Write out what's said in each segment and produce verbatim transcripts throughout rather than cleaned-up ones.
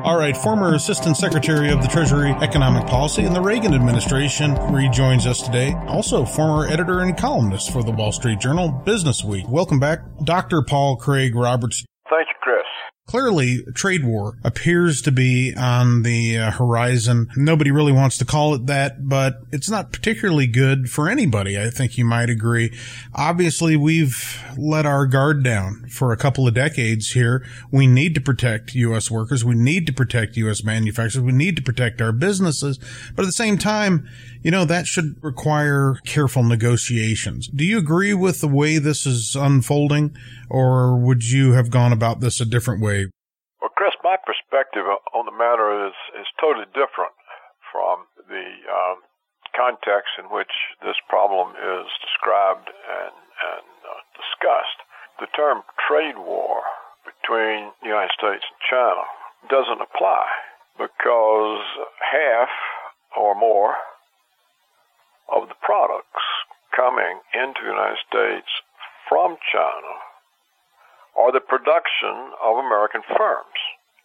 All right, former Assistant Secretary of the Treasury Economic Policy in the Reagan administration rejoins us today. Also, former editor and columnist for the Wall Street Journal, Business Week. Welcome back, Doctor Paul Craig Roberts. Thank you, Chris. Clearly, trade war appears to be on the uh, horizon. Nobody really wants to call it that, but it's not particularly good for anybody. I think you might agree. Obviously, we've let our guard down for a couple of decades here. We need to protect U S workers. We need to protect U S manufacturers. We need to protect our businesses. But at the same time, you know, that should require careful negotiations. Do you agree with the way this is unfolding, or would you have gone about this a different way? Well, Chris, my perspective on the matter is, is totally different from the um, context in which this problem is described and, and uh, discussed. The term trade war between the United States and China doesn't apply because half or more of the products coming into the United States from China are the production of American firms.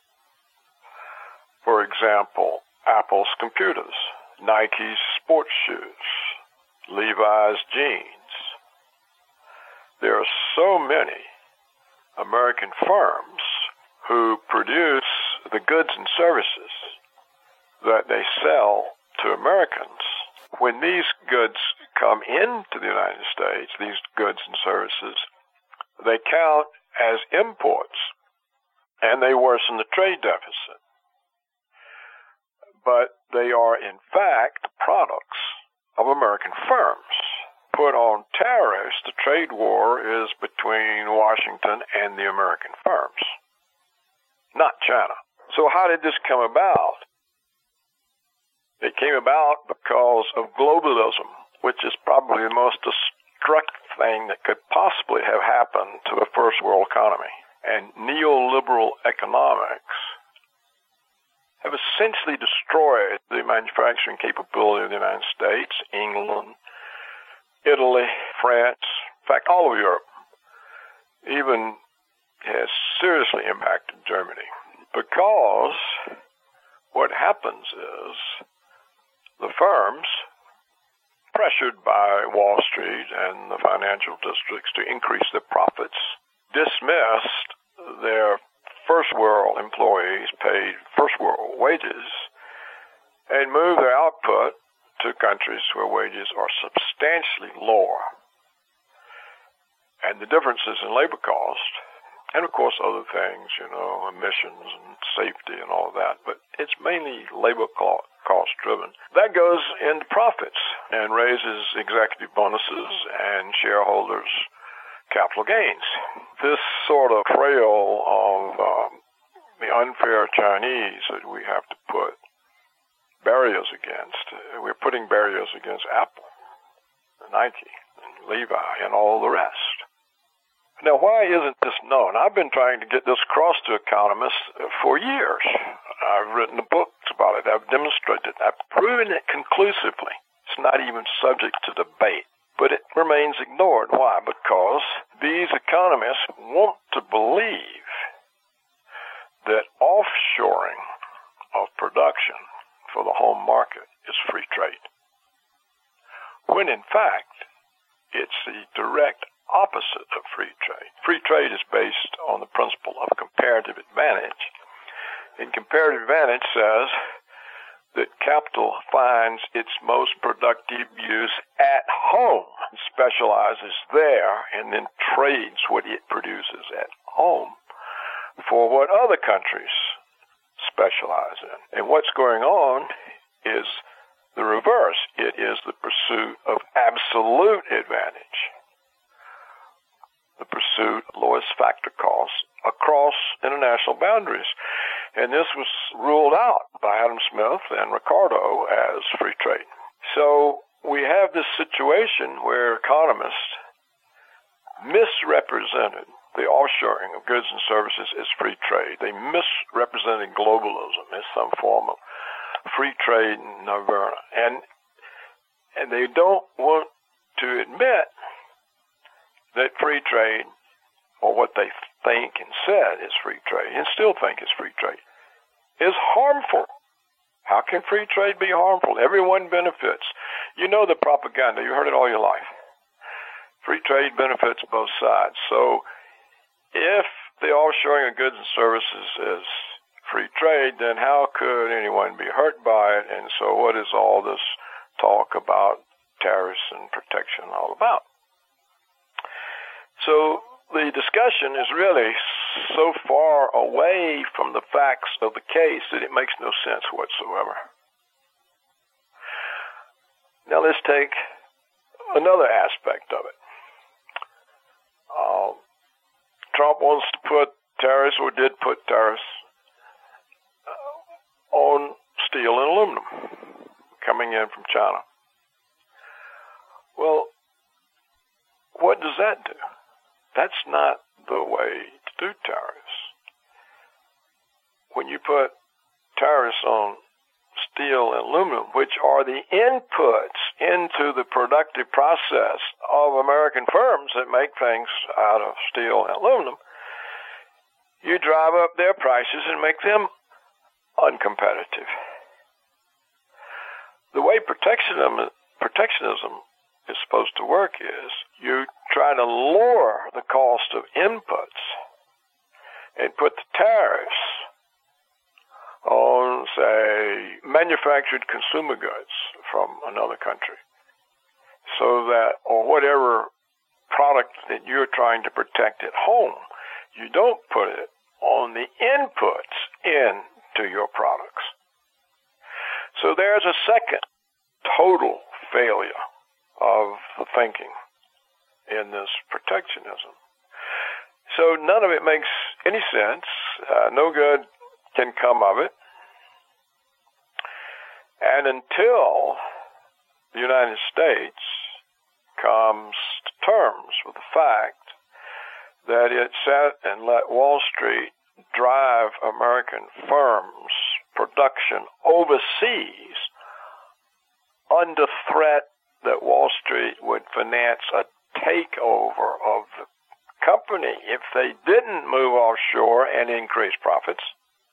For example, Apple's computers, Nike's sports shoes, Levi's jeans. There are so many American firms who produce the goods and services that they sell to Americans. When these goods come into the United States, these goods and services, they count as imports, and they worsen the trade deficit. But they are, in fact, products of American firms. Put on tariffs, the trade war is between Washington and the American firms, not China. So how did this come about? It came about because of globalism, which is probably the most destructive thing that could possibly have happened to a first world economy. And neoliberal economics have essentially destroyed the manufacturing capability of the United States, England, Italy, France, in fact, all of Europe, even has seriously impacted Germany. Because what happens is the firms, pressured by Wall Street and the financial districts to increase their profits, dismissed their first world employees, paid first world wages, and moved their output to countries where wages are substantially lower. And the differences in labor cost, and of course other things, you know, emissions and safety and all of that, but it's mainly labor cost. cost driven. That goes into profits and raises executive bonuses and shareholders' capital gains. This sort of trail of um, the unfair Chinese that we have to put barriers against, we're putting barriers against Apple, Nike, and Levi, and all the rest. Now, why isn't this known? I've been trying to get this across to economists for years. I've written books about it. I've demonstrated it. I've proven it conclusively. It's not even subject to debate. But it remains ignored. Why? Because these economists want to believe that offshoring of production for the home market is free trade. When in fact, it's the direct opposite of free trade. Free trade is based on the principle of comparative advantage. And comparative advantage says that capital finds its most productive use at home, specializes there, and then trades what it produces at home for what other countries specialize in. And what's going on is the reverse. It is the pursuit of absolute advantage, the pursuit of lowest factor costs across international boundaries. And this was ruled out by Adam Smith and Ricardo as free trade. So we have this situation where economists misrepresented the offshoring of goods and services as free trade. They misrepresented globalism as some form of free trade nirvana. And, and they don't want to admit that free trade, or what they think and said is free trade, and still think is free trade, is harmful. How can free trade be harmful? Everyone benefits. You know the propaganda. You heard it all your life. Free trade benefits both sides. So if the offshoring of goods and services is free trade, then how could anyone be hurt by it? And so what is all this talk about tariffs and protection all about? So the discussion is really so far away from the facts of the case that it makes no sense whatsoever. Now let's take another aspect of it. Uh, Trump wants to put tariffs, or did put tariffs, uh, on steel and aluminum coming in from China. Well, what does that do? That's not the way to do tariffs. When you put tariffs on steel and aluminum, which are the inputs into the productive process of American firms that make things out of steel and aluminum, you drive up their prices and make them uncompetitive. The way protectionism, protectionism is supposed to work is you try to lower the cost of inputs and put the tariffs on, say, manufactured consumer goods from another country, so that, or whatever product that you're trying to protect at home, you don't put it on the inputs into your products. So there's a second total failure of the thinking in this protectionism. So none of it makes any sense. Uh, no good can come of it. And until the United States comes to terms with the fact that it sat and let Wall Street drive American firms' production overseas under threat that Wall Street would finance a takeover of the company if they didn't move offshore and increase profits.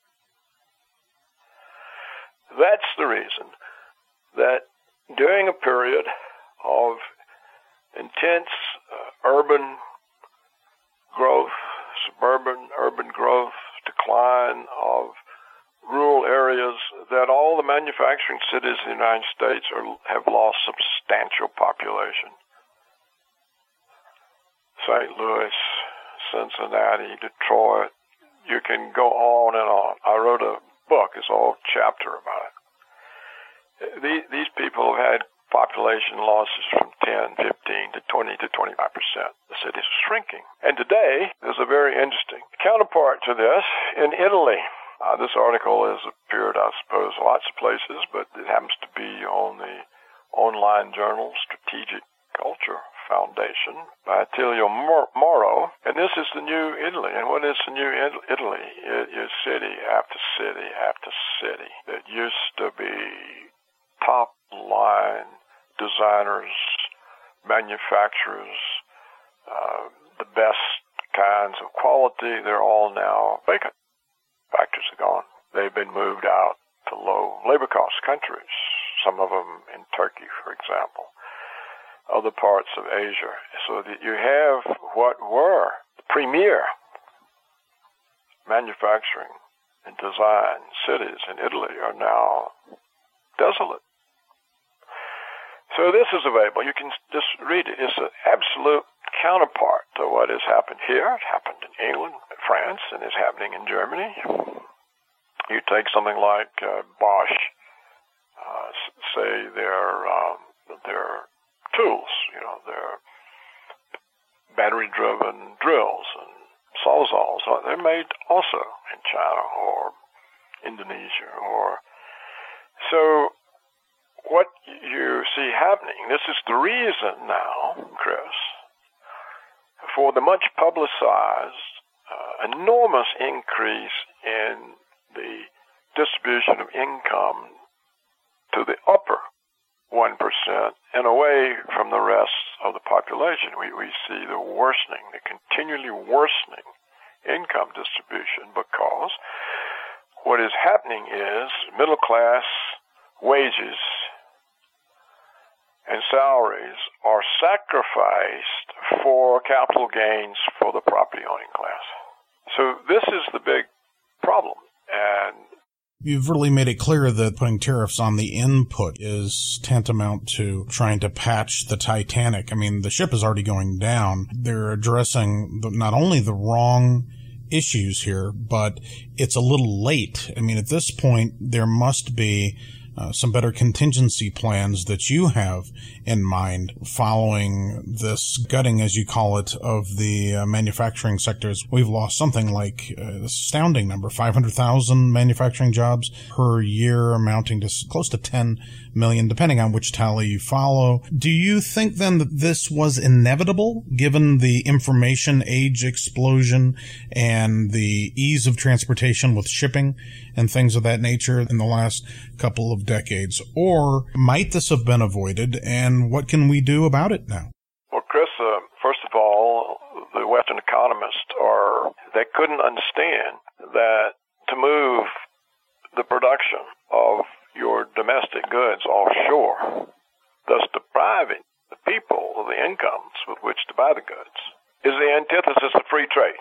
That's the reason that during a period of intense uh, urban growth, suburban urban growth, decline of rural areas, that all the manufacturing cities in the United States are, have lost substantial population. Saint Louis, Cincinnati, Detroit, you can go on and on. I wrote a book, it's a whole chapter about it. These, these people have had population losses from ten, fifteen to twenty to twenty-five percent. The cities are shrinking. And today, there's a very interesting counterpart to this in Italy. Uh, this article has appeared, I suppose, lots of places, but it happens to be on the online journal Strategic Culture Foundation by Attilio Moro. And this is the new Italy. And what is the new Italy? It is city after city after city that used to be top-line designers, manufacturers, uh, the best kinds of quality. They're all now vacant. Factories are gone. They've been moved out to low labor cost countries, some of them in Turkey, for example, other parts of Asia. So that you have what were the premier manufacturing and design cities in Italy are now desolate. So this is available. You can just read it. It's an absolute counterpart to what has happened here. It happened in England, France, and is happening in Germany. You take something like uh, Bosch, uh, say their um, their tools, you know, their battery-driven drills and sawzalls. They're made also in China or Indonesia, or so. What you see happening, this is the reason now, Chris, for the much publicized, uh, enormous increase in the distribution of income to the upper one percent and away from the rest of the population. We, we see the worsening, the continually worsening income distribution because what is happening is middle class wages and salaries are sacrificed for capital gains for the property owning class. So this is the big problem. And you've really made it clear that putting tariffs on the input is tantamount to trying to patch the Titanic. I mean, the ship is already going down. They're addressing the, not only the wrong issues here, but it's a little late. I mean, at this point, there must be Uh, some better contingency plans that you have in mind following this gutting, as you call it, of the uh, manufacturing sectors. We've lost something like an astounding number, five hundred thousand manufacturing jobs per year, amounting to close to ten million, depending on which tally you follow. Do you think then that this was inevitable, given the information age explosion and the ease of transportation with shipping and things of that nature in the last couple of decades? Or might this have been avoided, and what can we do about it now? Well, Chris, uh, first of all, the Western economists are, they couldn't understand that to move the production of your domestic goods offshore, thus depriving the people of the incomes with which to buy the goods, is the antithesis of free trade.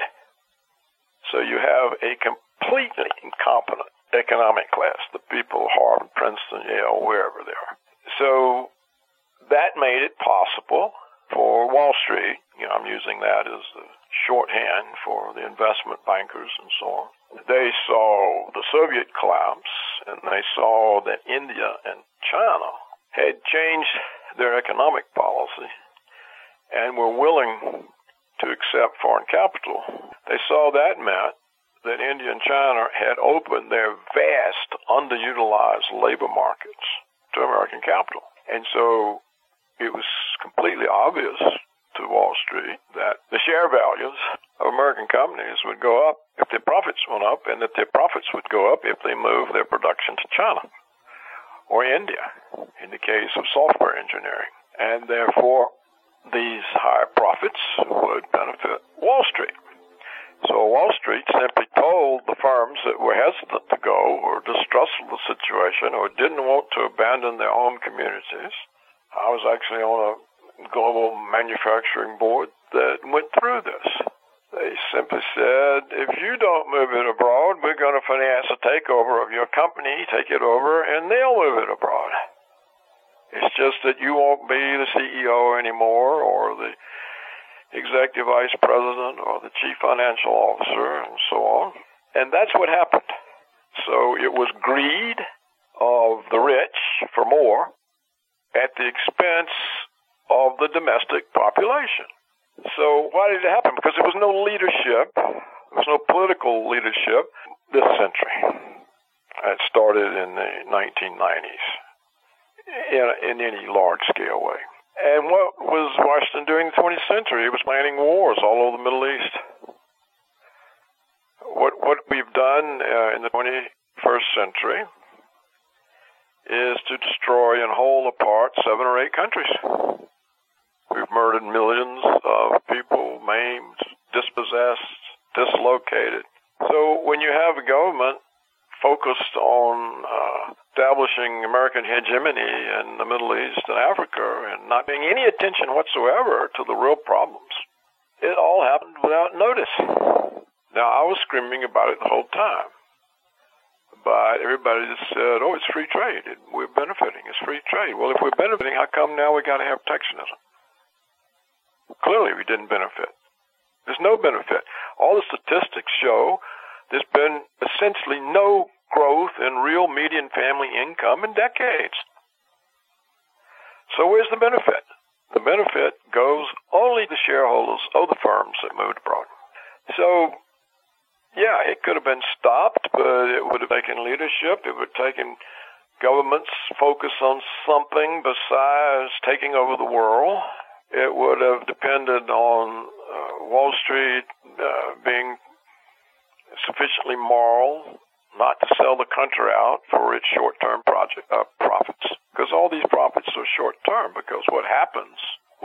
So you have a completely incompetent economic class, the people of Harvard, Princeton, Yale, wherever they are. So that made it possible for Wall Street, you know, I'm using that as the shorthand for the investment bankers and so on. They saw the Soviet collapse, and they saw that India and China had changed their economic policy and were willing to accept foreign capital. They saw that meant that India and China had opened their vast, underutilized labor markets to American capital. And so it was completely obvious to Wall Street that the share values of American companies would go up if their profits went up, and that their profits would go up if they moved their production to China or India, in the case of software engineering. And therefore, these higher profits would benefit Wall Street. So Wall Street simply told the firms that were hesitant to go or distrustful of the situation or didn't want to abandon their own communities. I was actually on a global manufacturing board that went through this. They simply said, if you don't move it abroad, we're going to finance a takeover of your company, take it over, and they'll move it abroad. It's just that you won't be the C E O anymore, or the executive vice president, or the chief financial officer, and so on. And that's what happened. So it was greed of the rich for more at the expense of the domestic population. So why did it happen? Because there was no leadership, there was no political leadership this century. It started in the nineteen nineties in, in any large-scale way. And what was Washington doing in the twentieth century? It was planning wars all over the Middle East. What what we've done uh, in the twenty-first century is to destroy and hold apart seven or eight countries. We've murdered millions of people, maimed, dispossessed, dislocated. So when you have a government focused on uh, establishing American hegemony in the Middle East and Africa and not paying any attention whatsoever to the real problems, it all happened without notice. Now, I was screaming about it the whole time, but everybody just said, oh, it's free trade. We're benefiting. It's free trade. Well, if we're benefiting, how come now we got to have protectionism? Clearly, we didn't benefit. There's no benefit. All the statistics show there's been essentially no growth in real median family income in decades. So where's the benefit? The benefit goes only to shareholders of the firms that moved abroad. So, yeah, it could have been stopped, but it would have taken leadership. It would have taken governments focus on something besides taking over the world. It would have depended on uh, Wall Street uh, being sufficiently moral not to sell the country out for its short-term project uh, profits, because all these profits are short-term, because what happens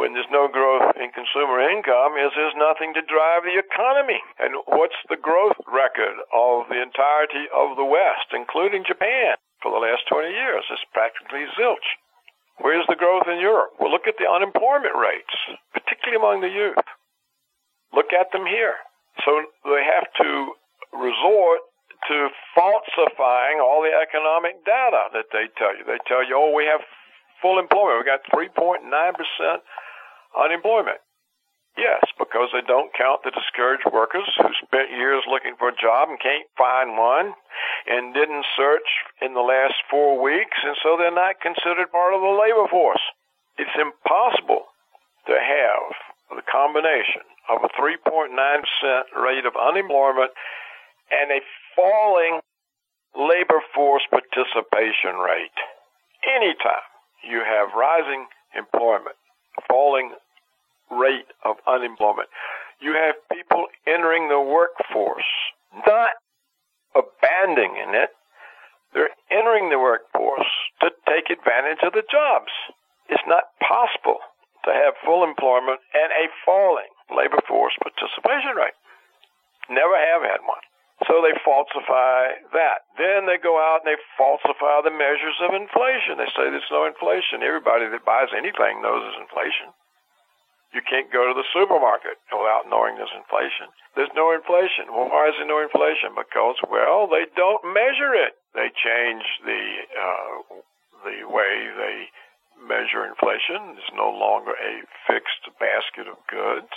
when there's no growth in consumer income is there's nothing to drive the economy. And what's the growth record of the entirety of the West, including Japan, for the last twenty years? It's practically zilch. Where's the growth in Europe? Well, look at the unemployment rates, particularly among the youth. Look at them here. So they have to resort to falsifying all the economic data that they tell you. They tell you, oh, we have full employment. We got three point nine percent unemployment. Yes, because they don't count the discouraged workers who spent years looking for a job and can't find one and didn't search in the last four weeks, and so they're not considered part of the labor force. It's impossible to have the combination of a three point nine percent rate of unemployment and a falling labor force participation rate. Anytime you have rising employment, falling rate of unemployment, you have people entering the workforce, not abandoning it. They're entering the workforce to take advantage of the jobs. It's not possible to have full employment and a falling labor force participation rate. Never have had one. So they falsify that. Then they go out and they falsify the measures of inflation. They say there's no inflation. Everybody that buys anything knows there's inflation. You can't go to the supermarket without knowing there's inflation. There's no inflation. Well, why is there no inflation? Because, well, they don't measure it. They change the uh, the way they measure inflation. It's no longer a fixed basket of goods.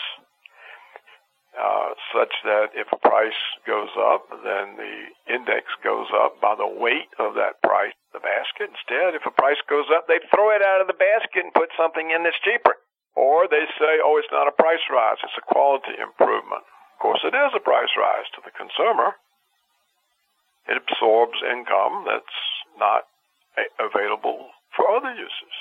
Uh, such that if a price goes up, then the index goes up by the weight of that price in the basket. Instead, if a price goes up, they throw it out of the basket and put something in that's cheaper. Or they say, oh, it's not a price rise, it's a quality improvement. Of course, it is a price rise to the consumer. It absorbs income that's not a- available for other uses.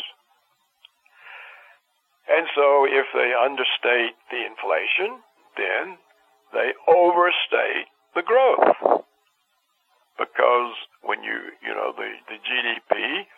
And so if they understate the inflation, then they overstate the growth. Because when you, you know, the, the G D P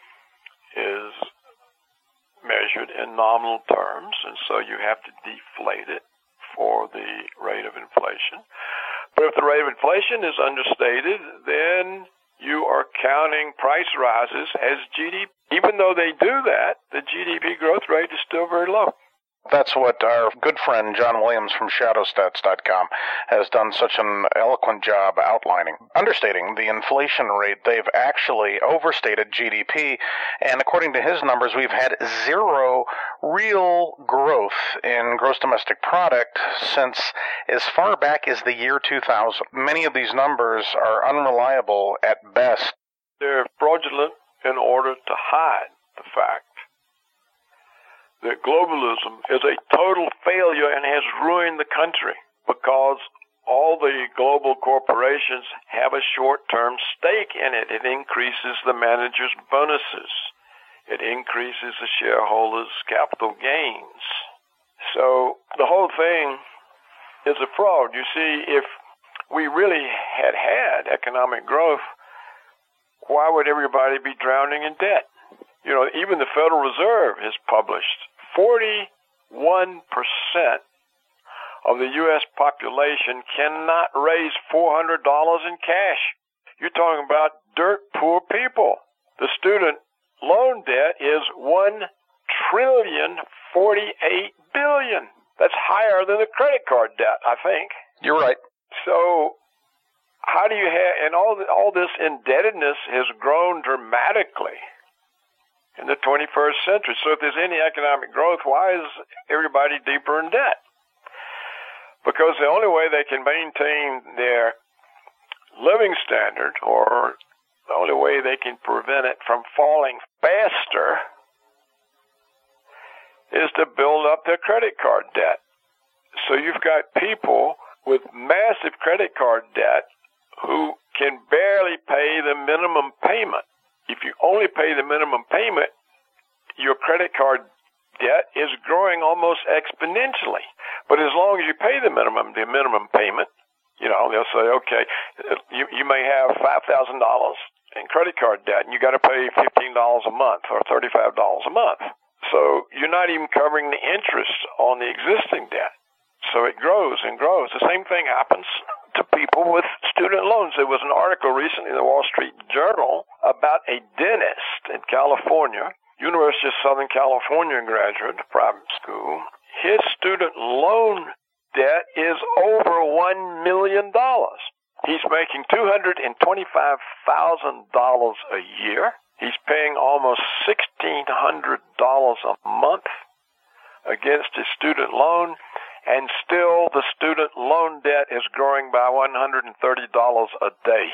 is measured in nominal terms, and so you have to deflate it for the rate of inflation. But if the rate of inflation is understated, then you are counting price rises as G D P. Even though they do that, the G D P growth rate is still very low. That's what our good friend John Williams from shadow stats dot com has done such an eloquent job outlining. Understating the inflation rate, they've actually overstated G D P, and according to his numbers, we've had zero real growth in gross domestic product since as far back as the year two thousand. Many of these numbers are unreliable at best. They're fraudulent in order to hide the fact that globalism is a total failure and has ruined the country because all the global corporations have a short-term stake in it. It increases the manager's bonuses. It increases the shareholders' capital gains. So the whole thing is a fraud. You see, if we really had had economic growth, why would everybody be drowning in debt? You know, even the Federal Reserve has published forty-one percent of the U S population cannot raise four hundred dollars in cash. You're talking about dirt poor people. The student loan debt is one trillion forty-eight billion. That's higher than the credit card debt, I think. You're right. So how do you have, and all, the, all this indebtedness has grown dramatically in the twenty-first century. So if there's any economic growth, why is everybody deeper in debt? Because the only way they can maintain their living standard, or the only way they can prevent it from falling faster, is to build up their credit card debt. So you've got people with massive credit card debt who can barely pay the minimum payment. If you only pay the minimum payment, your credit card debt is growing almost exponentially. But as long as you pay the minimum, the minimum payment, you know, they'll say, okay, you, you may have five thousand dollars in credit card debt, and you got to pay fifteen dollars a month or thirty-five dollars a month. So you're not even covering the interest on the existing debt. So it grows and grows. The same thing happens to people with student loans. There was an article recently in the Wall Street Journal about a dentist in California, University of Southern California graduate, private school. His student loan debt is over one million dollars. He's making two hundred twenty-five thousand dollars a year. He's paying almost sixteen hundred dollars a month against his student loan, and still the student loan debt is growing by one hundred thirty dollars a day.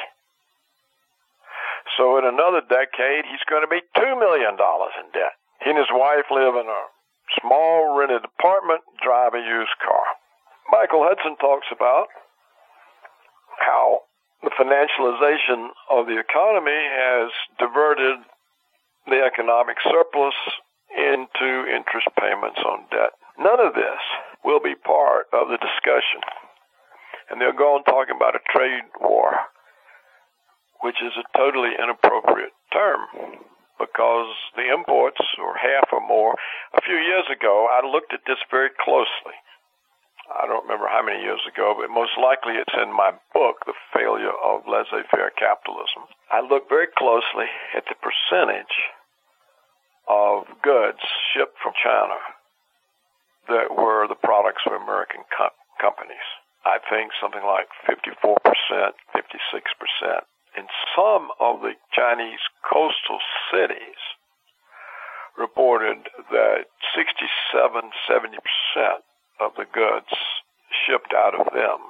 So in another decade, he's going to be two million dollars in debt. He and his wife live in a small rented apartment, drive a used car. Michael Hudson talks about how the financialization of the economy has diverted the economic surplus into interest payments on debt. None of this will be part of the discussion. And they'll go on talking about a trade war, which is a totally inappropriate term because the imports are half or more. A few years ago, I looked at this very closely. I don't remember how many years ago, but most likely it's in my book, The Failure of Laissez-Faire Capitalism. I looked very closely at the percentage of goods shipped from China that were the products of American co- companies. I think something like fifty-four percent, fifty-six percent. In some of the Chinese coastal cities reported that sixty-seven, seventy percent of the goods shipped out of them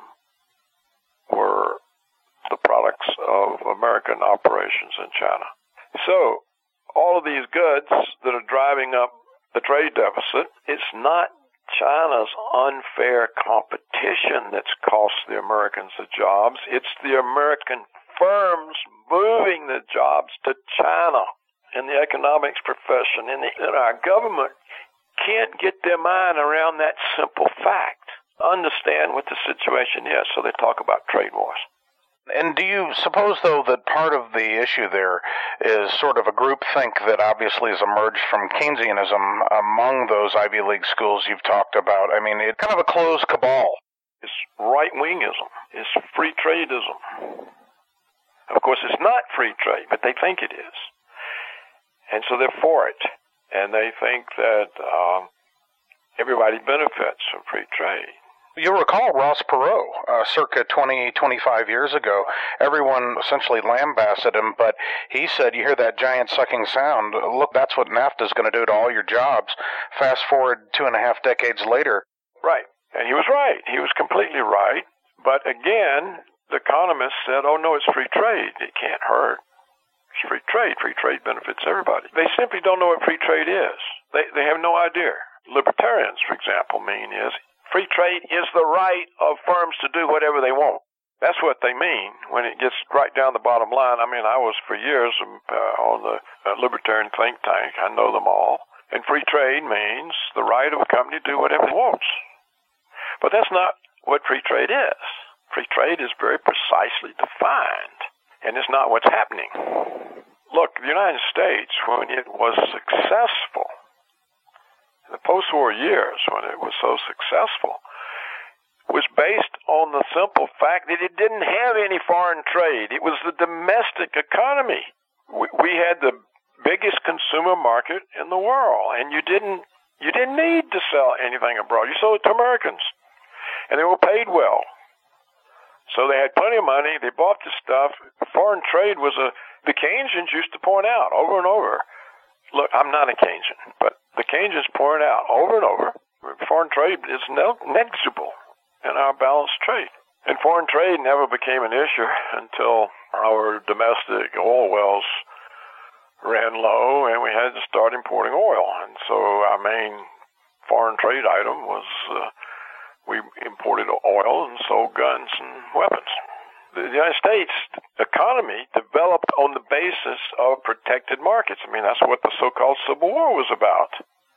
were the products of American operations in China. So all of these goods that are driving up the trade deficit, it's not China's unfair competition that's cost the Americans the jobs. It's the American firms moving the jobs to China in the economics profession. And, the, and our government can't get their mind around that simple fact, understand what the situation is, so they talk about trade wars. And do you suppose, though, that part of the issue there is sort of a groupthink that obviously has emerged from Keynesianism among those Ivy League schools you've talked about? I mean, it's kind of a closed cabal. It's right-wingism. It's free tradeism. Of course, it's not free trade, but they think it is. And so they're for it. And they think that um, everybody benefits from free trade. You'll recall Ross Perot, uh, circa twenty, twenty-five years ago. Everyone essentially lambasted him, but he said, you hear that giant sucking sound, look, that's what NAFTA is going to do to all your jobs. Fast forward two and a half decades later. Right. And he was right. He was completely right. But again, the economists said, oh, no, it's free trade. It can't hurt. It's free trade. Free trade benefits everybody. They simply don't know what free trade is. They they have no idea. Libertarians, for example, mean is free trade is the right of firms to do whatever they want. That's what they mean when it gets right down the bottom line. I mean, I was for years uh, on the uh, libertarian think tank. I know them all. And free trade means the right of a company to do whatever it wants. But that's not what free trade is. Free trade is very precisely defined. And it's not what's happening. Look, the United States, when it was successful, in the post-war years, when it was so successful, was based on the simple fact that it didn't have any foreign trade. It was the domestic economy. We, we had the biggest consumer market in the world, and you didn't you didn't need to sell anything abroad. You sold it to Americans, and they were paid well. So they had plenty of money. They bought the stuff. Foreign trade was a, the Keynesians used to point out over and over. Look, I'm not a Keynesian, but the Keynesians point out over and over, foreign trade is negligible in our balanced trade. And foreign trade never became an issue until our domestic oil wells ran low and we had to start importing oil. And so our main foreign trade item was uh, we imported oil and sold guns and weapons. The United States economy developed on the basis of protected markets. I mean, that's what the so-called Civil War was about.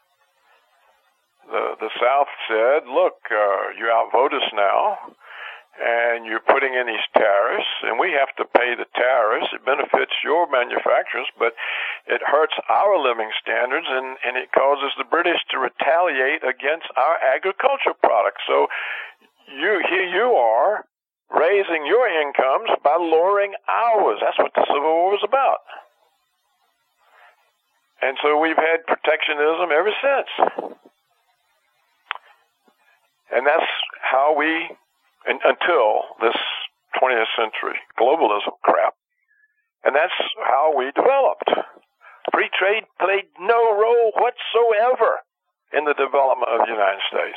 The the South said, look, uh, you outvote us now, and you're putting in these tariffs, and we have to pay the tariffs. It benefits your manufacturers, but it hurts our living standards, and, and it causes the British to retaliate against our agricultural products. So you here you are raising your incomes by lowering ours. That's what the Civil War was about. And so we've had protectionism ever since. And that's how we... And until this twentieth century globalism crap. And that's how we developed. Free trade played no role whatsoever in the development of the United States.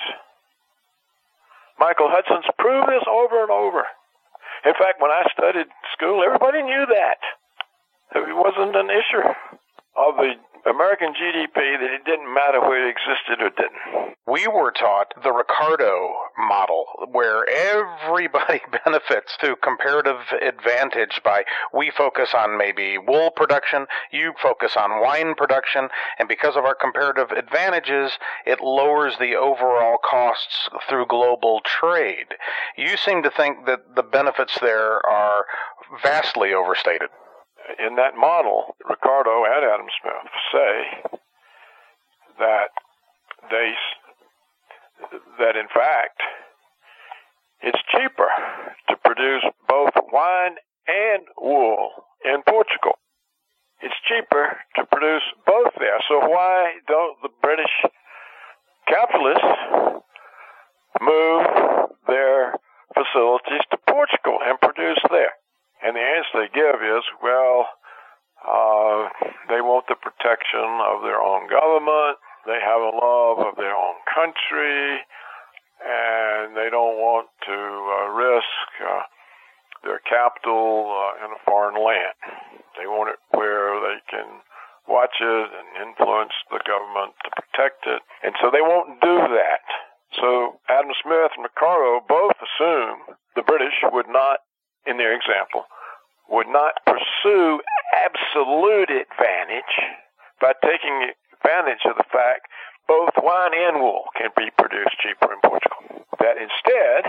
Michael Hudson's proved this over and over. In fact, when I studied school, everybody knew that. It wasn't an issue of the American G D P that it didn't matter whether it existed or didn't. We were taught the Ricardo model, where everybody benefits through comparative advantage by we focus on maybe wool production, you focus on wine production, and because of our comparative advantages, it lowers the overall costs through global trade. You seem to think that the benefits there are vastly overstated. In that model, Ricardo and Adam Smith say that they that in fact it's cheaper to produce both wine and wool in Portugal. It's cheaper to produce both there. So why don't the British capitalists move their facilities to Portugal and produce there? And the answer they give is, well, uh, they want the protection of their own government, they have a love of their own country, and they don't want to uh, risk uh, their capital uh, in a foreign land. They want it where they can watch it and influence the government to protect it, and so they won't do that. So Adam Smith and Ricardo both assume the British would not, in their example, would not pursue absolute advantage by taking advantage of the fact both wine and wool can be produced cheaper in Portugal. That instead,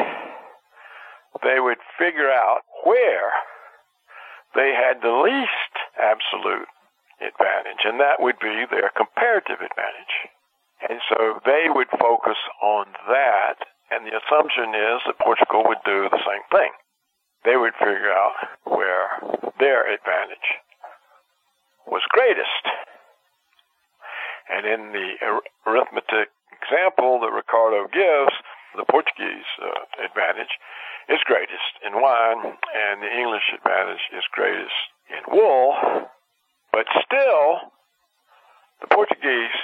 they would figure out where they had the least absolute advantage, and that would be their comparative advantage. And so they would focus on that, and the assumption is that Portugal would do the same thing. They would figure out where their advantage was greatest. And in the arithmetic example that Ricardo gives, the Portuguese uh, advantage is greatest in wine, and the English advantage is greatest in wool. But still, the Portuguese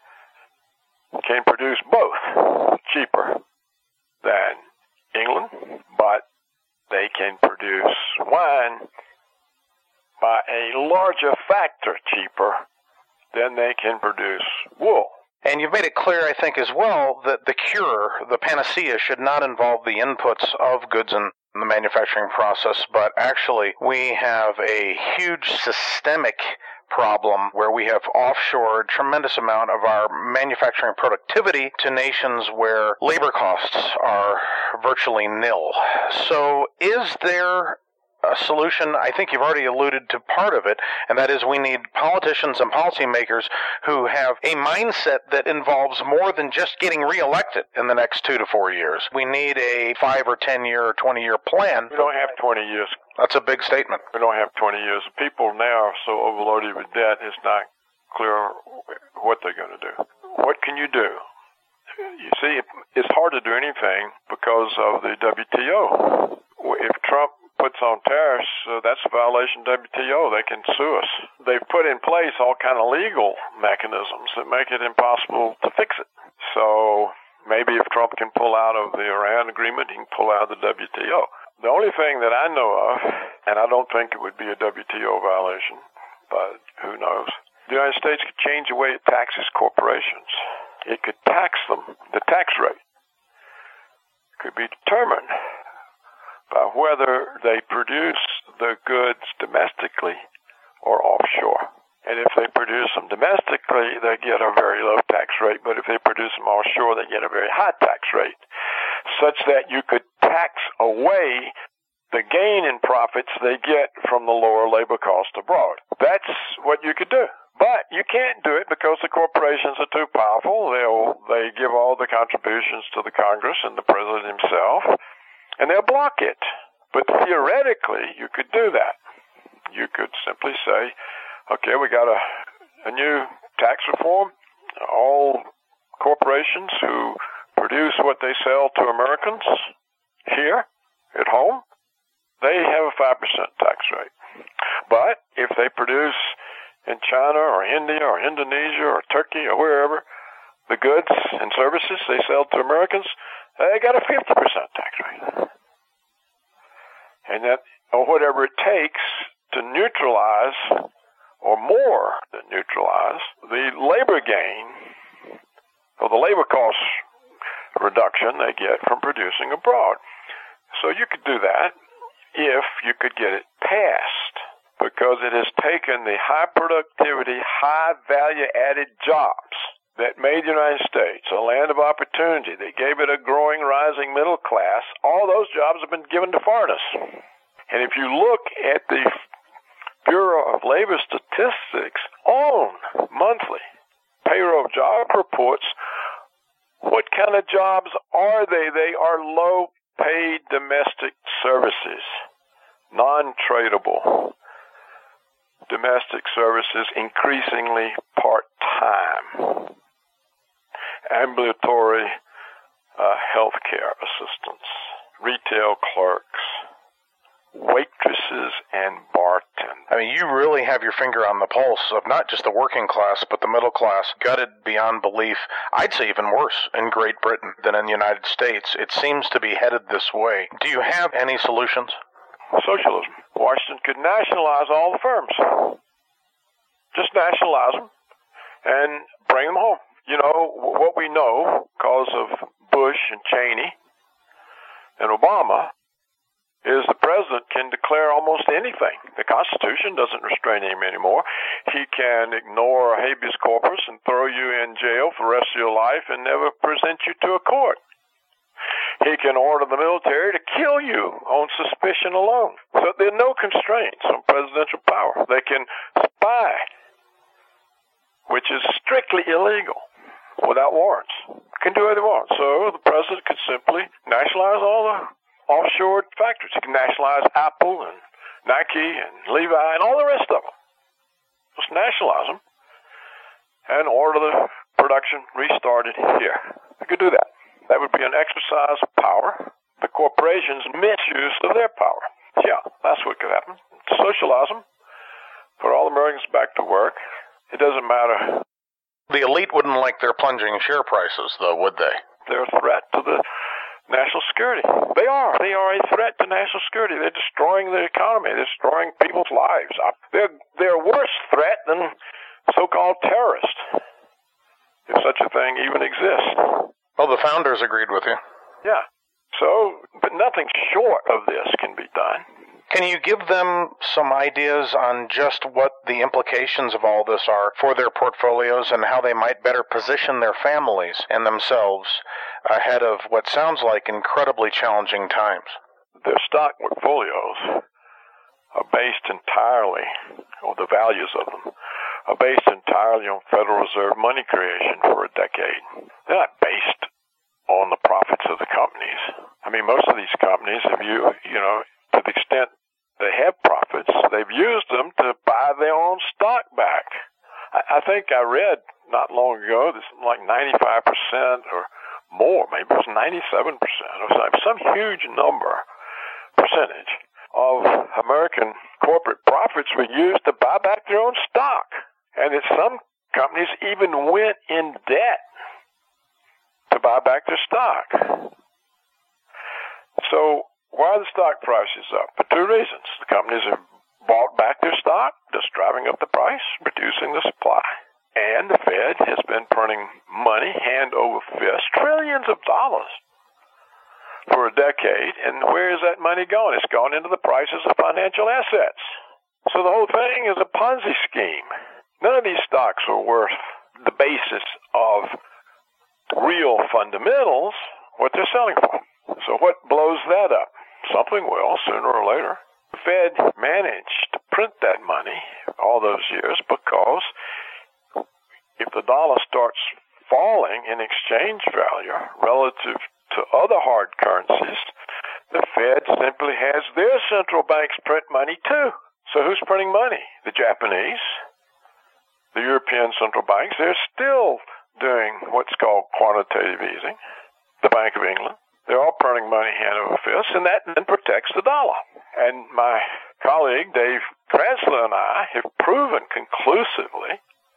can produce both cheaper than England, but they can produce wine by a larger factor cheaper than they can produce wool. And you've made it clear, I think, as well, that the cure, the panacea, should not involve the inputs of goods in the manufacturing process, but actually we have a huge systemic problem where we have offshored tremendous amount of our manufacturing productivity to nations where labor costs are virtually nil. So is there a solution? I think you've already alluded to part of it, and that is we need politicians and policymakers who have a mindset that involves more than just getting reelected in the next two to four years. We need a five or ten year or twenty year plan. We don't have twenty years. That's a big statement. We don't have twenty years. People now are so overloaded with debt, it's not clear what they're going to do. What can you do? You see, it's hard to do anything because of the W T O. If Trump puts on tariffs, uh, that's a violation of W T O. They can sue us. They've put in place all kind of legal mechanisms that make it impossible to fix it. So maybe if Trump can pull out of the Iran agreement, he can pull out of the W T O. The only thing that I know of, and I don't think it would be a W T O violation, but who knows, the United States could change the way it taxes corporations. It could tax them. The tax rate could be determined by whether they produce the goods domestically or offshore. And if they produce them domestically, they get a very low tax rate. But if they produce them offshore, they get a very high tax rate, such that you could tax away the gain in profits they get from the lower labor cost abroad. That's what you could do. But you can't do it because the corporations are too powerful. They'll, they give all the contributions to the Congress and the president himself, and they'll block it. But theoretically, you could do that. You could simply say, okay, we got a, a new tax reform. All corporations who produce what they sell to Americans here at home, they have a five percent tax rate. But if they produce in China or India or Indonesia or Turkey or wherever, the goods and services they sell to Americans, they got a fifty percent tax rate. And that, or whatever it takes to neutralize, or more than neutralize, the labor gain, or the labor cost reduction they get from producing abroad. So you could do that if you could get it passed, because it has taken the high productivity, high value added jobs that made the United States a land of opportunity, that gave it a growing, rising middle class. All those jobs have been given to foreigners. And if you look at the Bureau of Labor Statistics own monthly payroll job reports, what kind of jobs are they? They are low paid domestic services, non-tradable domestic services, increasingly part-time, ambulatory uh, health care assistants, retail clerks, waitresses, and bartenders. I mean, you really have your finger on the pulse of not just the working class, but the middle class, gutted beyond belief. I'd say even worse in Great Britain than in the United States. It seems to be headed this way. Do you have any solutions? Socialism. Washington could nationalize all the firms. Just nationalize them and bring them home. You know, what we know, because of Bush and Cheney and Obama, is the president can declare almost anything. The Constitution doesn't restrain him anymore. He can ignore a habeas corpus and throw you in jail for the rest of your life and never present you to a court. He can order the military to kill you on suspicion alone. So there are no constraints on presidential power. They can spy, which is strictly illegal, without warrants. Can do what they want. So the president could simply nationalize all the offshore factories. He can nationalize Apple and Nike and Levi and all the rest of them. Just nationalize them and order the production restarted here. He could do that. That would be an exercise of power. The corporations' misuse of their power. Yeah, that's what could happen. Socialize them. Put all Americans back to work. It doesn't matter. The elite wouldn't like their plunging share prices, though, would they? They're a threat to the national security. They are. They are a threat to national security. They're destroying the economy. They're destroying people's lives. They're, they're a worse threat than so-called terrorists, if such a thing even exists. Well, the founders agreed with you. Yeah. So, but nothing short of this can be done. Can you give them some ideas on just what the implications of all this are for their portfolios and how they might better position their families and themselves ahead of what sounds like incredibly challenging times? Their stock portfolios are based entirely, or the values of them, are based entirely on Federal Reserve money creation for a decade. They're not based on the profits of the companies. I mean, most of these companies, if you, you know, to the extent they have profits, they've used them to buy their own stock back. I, I think I read not long ago, this like ninety-five percent or more, maybe it was ninety-seven percent or something, some huge number, percentage of American corporate profits were used to buy back their own stock. And that some companies even went in debt to buy back their stock. So why are the stock prices up? For two reasons. The companies have bought back their stock, just driving up the price, reducing the supply. And the Fed has been printing money hand over fist, trillions of dollars for a decade. And where is that money going? It's gone into the prices of financial assets. So the whole thing is a Ponzi scheme. None of these stocks are worth the basis of real fundamentals, what they're selling for. So what blows that up? Something will, sooner or later. The Fed managed to print that money all those years because if the dollar starts falling in exchange value relative to other hard currencies, the Fed simply has their central banks print money too. So who's printing money? The Japanese, the European central banks. They're still doing what's called quantitative easing. The Bank of England. They're all printing money hand over fist, and that then protects the dollar. And my colleague, Dave Krasler, and I have proven conclusively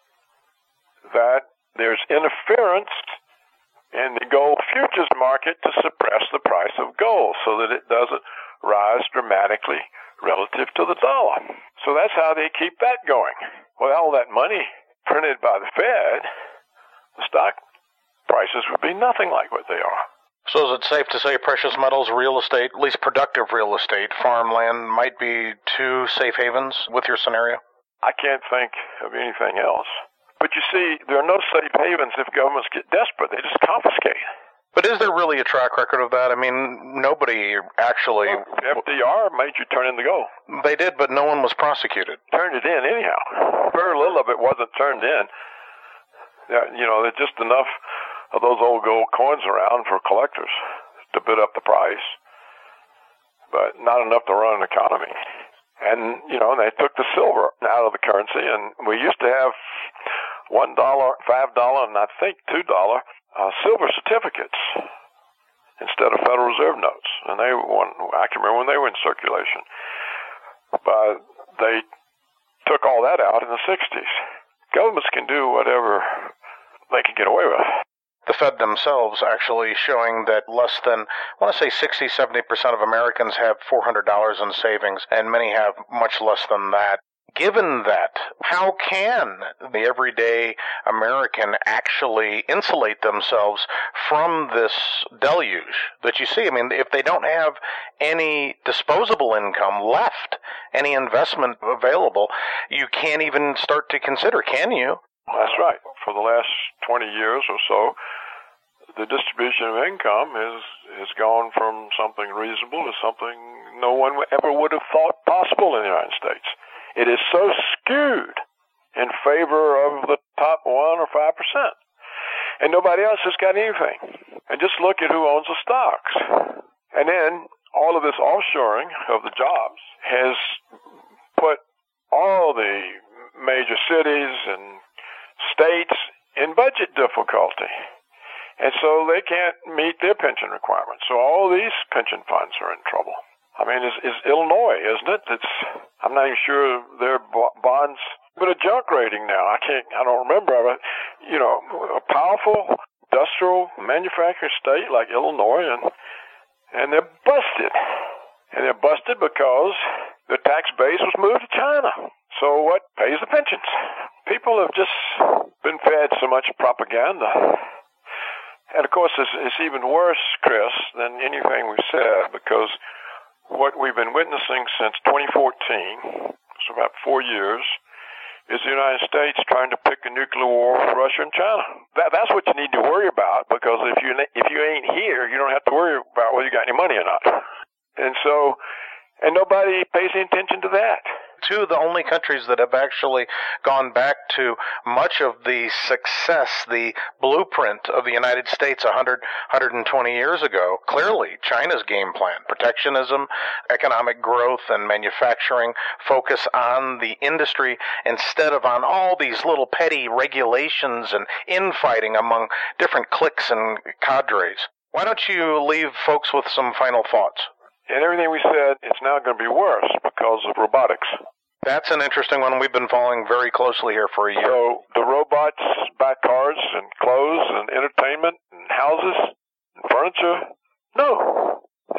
that there's interference in the gold futures market to suppress the price of gold so that it doesn't rise dramatically relative to the dollar. So that's how they keep that going. With all that money printed by the Fed, the stock prices would be nothing like what they are. So is it safe to say precious metals, real estate, at least productive real estate, farmland, might be two safe havens with your scenario? I can't think of anything else. But you see, there are no safe havens if governments get desperate. They just confiscate. But is there really a track record of that? I mean, nobody actually... Well, F D R made you turn in the gold. They did, but no one was prosecuted. Turned it in anyhow. Very little of it wasn't turned in. You know, there's just enough of those old gold coins around for collectors to bid up the price, but not enough to run an economy. And, you know, they took the silver out of the currency, and we used to have one dollar, five dollar, and I think two dollar uh, silver certificates instead of Federal Reserve notes. And they won, I can remember when they were in circulation. But they took all that out in the sixties. Governments can do whatever they can get away with. The Fed themselves actually showing that less than, I want to say sixty, seventy percent of Americans have four hundred dollars in savings, and many have much less than that. Given that, how can the everyday American actually insulate themselves from this deluge that you see? I mean, if they don't have any disposable income left, any investment available, you can't even start to consider, can you? That's right. For the last twenty years or so, the distribution of income has, has gone from something reasonable to something no one ever would have thought possible in the United States. It is so skewed in favor of the top one or five percent. And nobody else has got anything. And just look at who owns the stocks. And then all of this offshoring of the jobs has put all the major cities and states in budget difficulty. And so they can't meet their pension requirements. So all these pension funds are in trouble. I mean, it's, it's Illinois, isn't it? It's, I'm not even sure their bonds, but a junk rating now. I can't, I don't remember. But, you know, a powerful industrial manufacturing state like Illinois, and and they're busted. And they're busted because their tax base was moved to China. So what pays the pensions? People have just been fed so much propaganda. And of course, it's, it's even worse, Chris, than anything we've said, because what we've been witnessing since twenty fourteen, so about four years, is the United States trying to pick a nuclear war with Russia and China. That, that's what you need to worry about, because if you if you ain't here, you don't have to worry about whether you got any money or not. And so, and nobody pays any attention to that. Two of the only countries that have actually gone back to much of the success, the blueprint of the United States one hundred, one hundred twenty years ago. Clearly, China's game plan, protectionism, economic growth, and manufacturing, focus on the industry instead of on all these little petty regulations and infighting among different cliques and cadres. Why don't you leave folks with some final thoughts? And everything we said, it's now going to be worse because of robotics. That's an interesting one we've been following very closely here for a year. So the robots buy cars and clothes and entertainment and houses and furniture? No.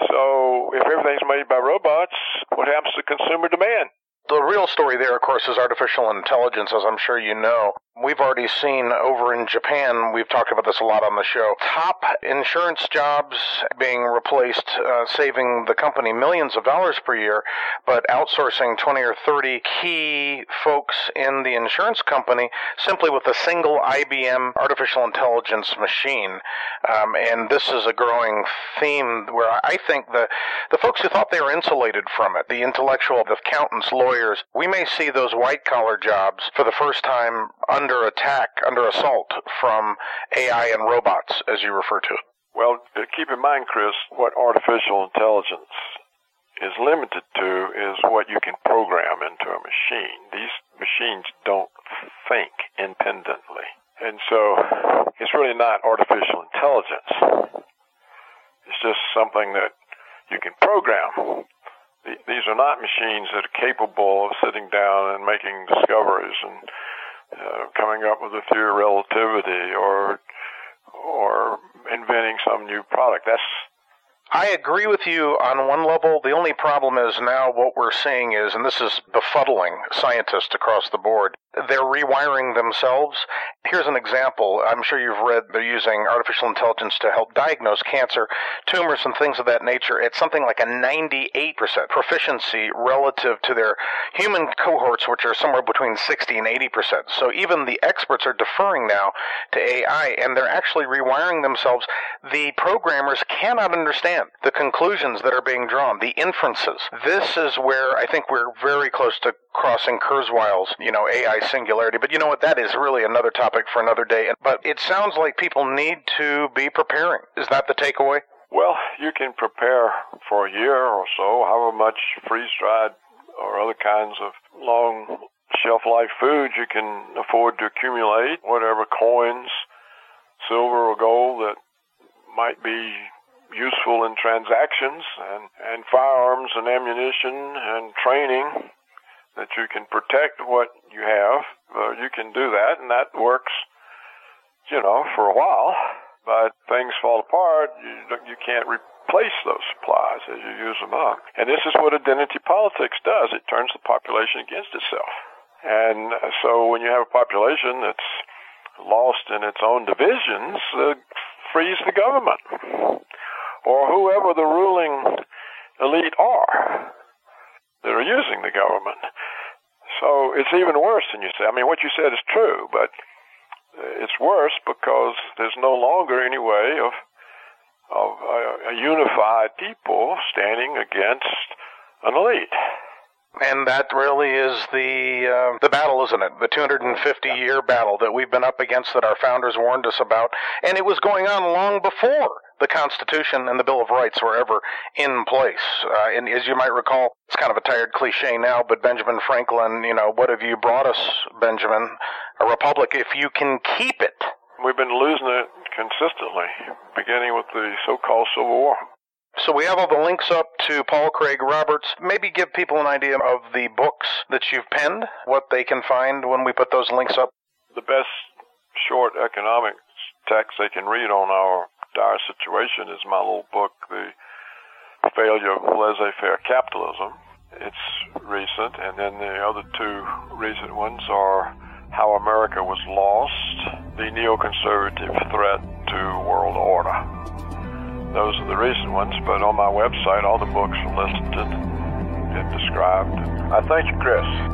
So if everything's made by robots, what happens to consumer demand? The real story there, of course, is artificial intelligence, as I'm sure you know. We've already seen over in Japan, we've talked about this a lot on the show, top insurance jobs being replaced, uh, saving the company millions of dollars per year, but outsourcing twenty or thirty key folks in the insurance company simply with a single I B M artificial intelligence machine. Um, and this is a growing theme where I think the, the folks who thought they were insulated from it, the intellectual, the accountants, lawyers, we may see those white-collar jobs for the first time under attack, under assault from A I and robots, as you refer to it. Well, keep in mind, Chris, what artificial intelligence is limited to is what you can program into a machine. These machines don't think independently. And so it's really not artificial intelligence. It's just something that you can program. These are not machines that are capable of sitting down and making discoveries and uh, coming up with a theory of relativity or or inventing some new product. That's I agree with you on one level. The only problem is now what we're seeing is, and this is befuddling scientists across the board, they're rewiring themselves. Here's an example. I'm sure you've read they're using artificial intelligence to help diagnose cancer, tumors, and things of that nature. It's something like a ninety-eight percent proficiency relative to their human cohorts, which are somewhere between sixty and eighty percent. So even the experts are deferring now to A I, and they're actually rewiring themselves. The programmers cannot understand the conclusions that are being drawn, the inferences. This is where I think we're very close to crossing Kurzweil's, you know, A I singularity. But you know what? That is really another topic for another day. But it sounds like people need to be preparing. Is that the takeaway? Well, you can prepare for a year or so, however much freeze-dried or other kinds of long shelf-life foods you can afford to accumulate, whatever coins, silver or gold that might be useful in transactions, and, and firearms and ammunition and training that you can protect what you have. Uh, you can do that, and that works, you know, for a while. But things fall apart. You, you can't replace those supplies as you use them up. And this is what identity politics does. It turns the population against itself. And so when you have a population that's lost in its own divisions, uh, frees the government or whoever the ruling elite are that are using the government. So it's even worse than you say. I mean, what you said is true, but it's worse because there's no longer any way of of a, a unified people standing against an elite. And that really is the uh, the battle, isn't it? The two hundred fifty year battle that we've been up against, that our founders warned us about. And it was going on long before the Constitution and the Bill of Rights were ever in place. Uh, and as you might recall, it's kind of a tired cliche now, but Benjamin Franklin, you know, what have you brought us, Benjamin? A republic, if you can keep it. We've been losing it consistently, beginning with the so-called Civil War. So we have all the links up to Paul Craig Roberts. Maybe give people an idea of the books that you've penned, what they can find when we put those links up. The best short economic text they can read on our dire situation is my little book, The Failure of Laissez-Faire Capitalism. It's recent, and then the other two recent ones are How America Was Lost, The Neoconservative Threat to World Order. Those are the recent ones, but on my website, all the books are listed and described. I thank you, Chris.